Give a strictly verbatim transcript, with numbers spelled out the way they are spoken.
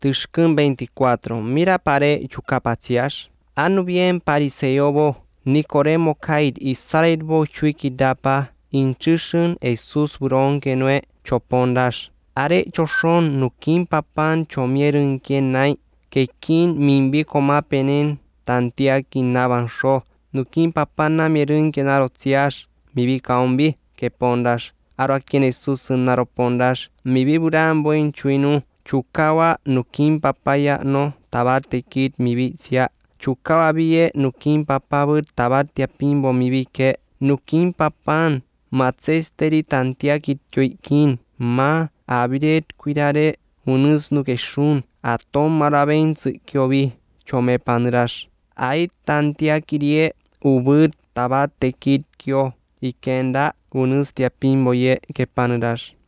Tishkun veinticuatro. Mira pare chukapatsiash. Anu bien pariseobo. Nicodemo kait isaidbo chuikidapa. Inchishun Jesus buron kenue chopondash. Are choshon nukin papan chomierun kienai. Kekin mimbi koma penen tantia kinaban sho. Nukin papana mierun kenarotsiash. Mibi kaombi kepondash. Aro akien Jesus naropondash. Mibi buran boin chuinu. Chukawa nukin papaya no tabarte kit mibi sia. Chukawa biye nukin papabur tabarte pimbo mibi ke. Nukin papan matsesteri tantia kit yoikin. Ma abiret cuidare unus nukeshun. Atom maraben kyobi chome pandrash. Ait tantia kirie ubur tabate kit kyo. Ikenda unus tia pimbo ye ke pandrash.